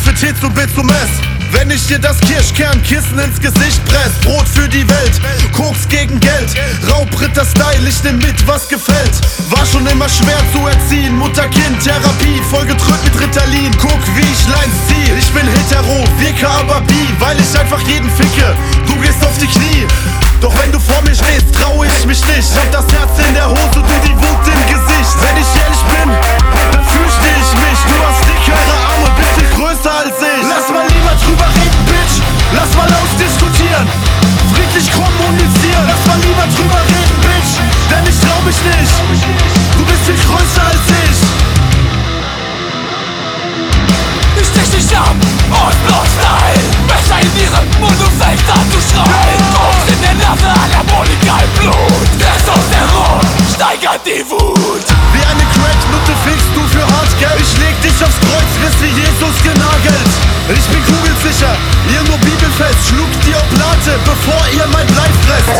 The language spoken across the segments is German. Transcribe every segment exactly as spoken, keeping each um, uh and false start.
für Tee zu B zum S. Wenn ich dir das Kirschkernkissen ins Gesicht press, Brot für die Welt, Koks gegen Geld, Raubritter-Style, ich nehm mit, was gefällt. War schon immer schwer zu erziehen, Mutter-Kind-Therapie, vollgedrückt mit Ritalin. Guck, wie ich Lines zieh, ich bin hetero, wirke aber bi, weil ich einfach jeden ficke. Du gehst auf die Knie, doch wenn du vor mir stehst, trau ich mich nicht. Hab das Herz in der Hose, du die Wut im Gesicht. Wenn ich ehrlich bin, dann fürchte ich mich. Du hast dickere Arme, bitte größer als ich. Lass mal lieber drüber reden, Bitch, lass mal ausdiskutieren, friedlich kommunizieren. Lass mal lieber drüber reden, Bitch, denn ich trau mich nicht. Du bist viel größer als ich. Ich stich dich ab, Ostblock-Style, Messer in ihrem Mund und fängst an zu schreien. Koks in der Nase, Anabolika im Blut, Testosteron steigert die Wut. Wie eine Crack-Nutte fickst du für Hartgeld. Ich leg dich aufs Kreuz, wirst wie Jesus genagelt. Ich bin kugelsicher, ihr nur bibelfest. Schluckt die Oblate, bevor ihr mein Blei fresst.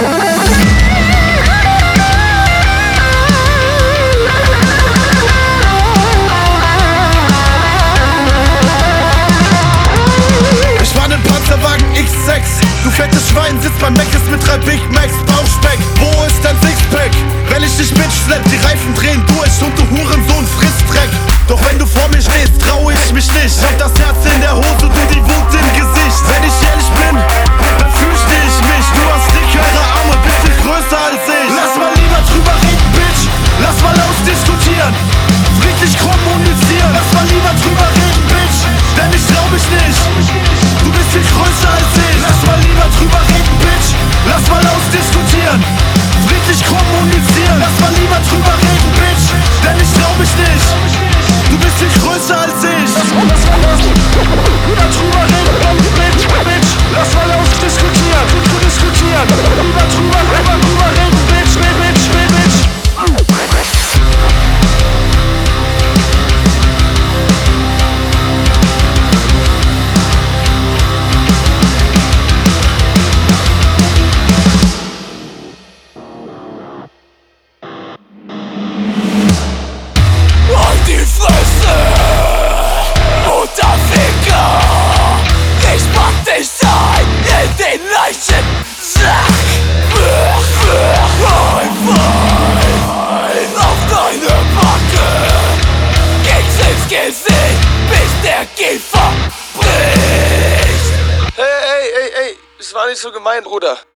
Panzerwagen X sechs, du fettes Schwein, sitzt beim Meckes mit drei Big Macs, Bauchspeck. Wo ist dein Sixpack? Wenn ich dich mitschlepp, die Reifen drehen durch und du Hurensohn frisst Dreck. Doch wenn du vor mir stehst, trau ich mich nicht. Hab das Herz in der Hose, du die Wut im Gesicht. Wenn ich ehrlich bin, dann fürchte ich mich. Du hast dickere Arme, bitte größer als ich. Lass mal lieber drüber reden, Bitch, lass mal ausdiskutieren, friedlich kommunizieren. Lass mal lieber drüber reden, Bitch, denn ich trau mich nicht. Du bist viel größer als ich. Lass mal lieber drüber reden, Bitch, lass mal ausdiskutieren, friedlich kommunizieren. Lass mal lieber drüber reden, Bitch, denn ich trau mich nicht. Du bist viel größer als ich. Lass mal, lass mal, lass mal lieber drüber reden, Bitch, Bitch, lass mal ausdiskutieren, diskutieren. Lieber drüber, lieber drüber reden, Bitch, Bitch, Bitch, Bitch. Die Fresse, Mutterficker, ich pack dich ein in den Leichensack. High five auf deine Backe, geht's ins Gesicht, bis der Kiefer bricht. Hey, ey, ey, ey, es war nicht so gemein, Bruder.